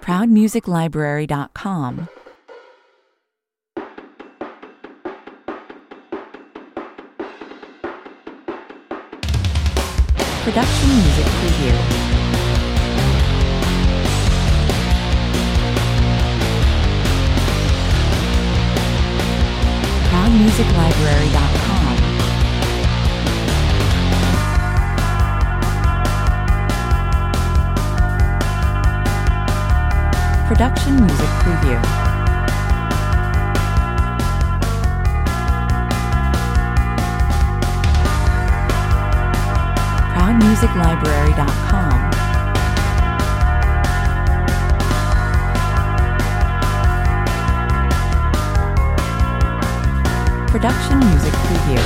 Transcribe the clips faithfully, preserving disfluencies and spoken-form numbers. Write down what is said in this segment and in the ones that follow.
proud music library dot com. Production Music Preview. proud music library dot com. Production Music Preview. proud music library dot com. Production Music Preview.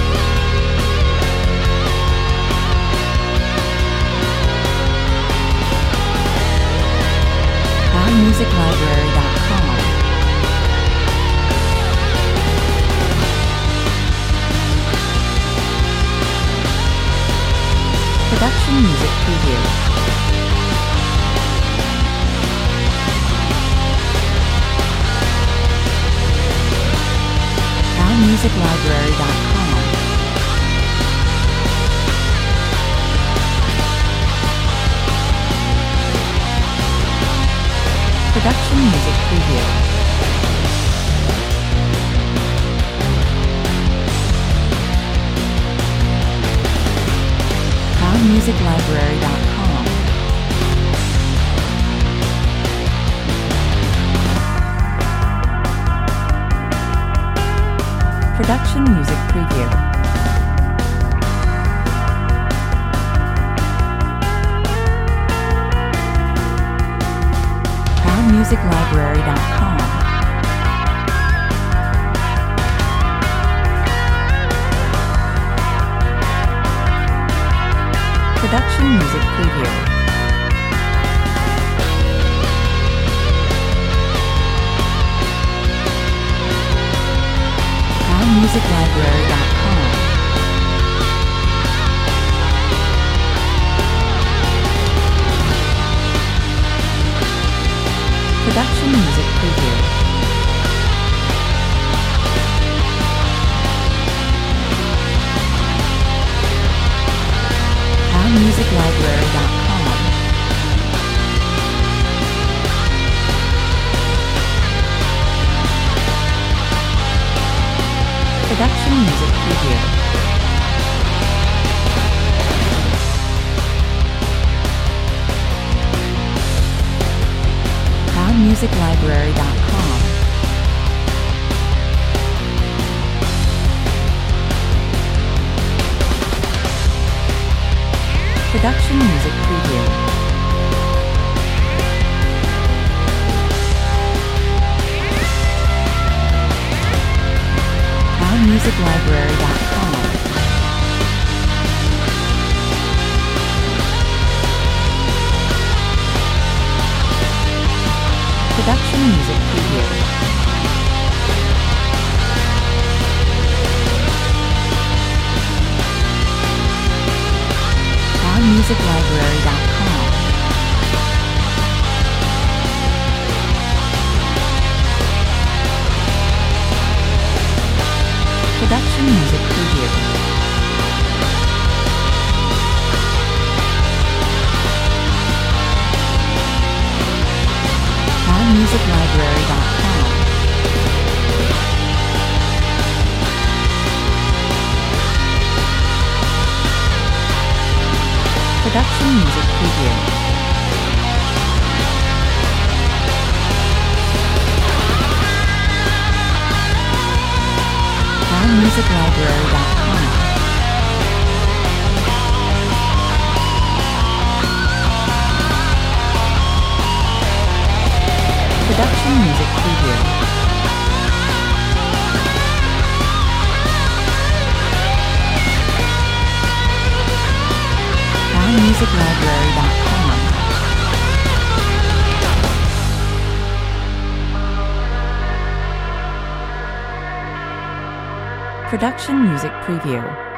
proud music library dot com. Production Music Preview. proud music library dot com. Production Music Preview. proud music library dot com. Production Music Preview. proud music library dot com. Production Music Preview. proud music library dot com. Production Music Preview. proud music library dot com. Production Music Preview. proud music library dot com. Production Music Preview. proud music library dot com. Production Music Preview. proud music library dot com. Production Music Preview. proud music library dot com. Production Music Preview. proud music library dot com. Production Music Preview. proud music library dot com. Production Music Preview.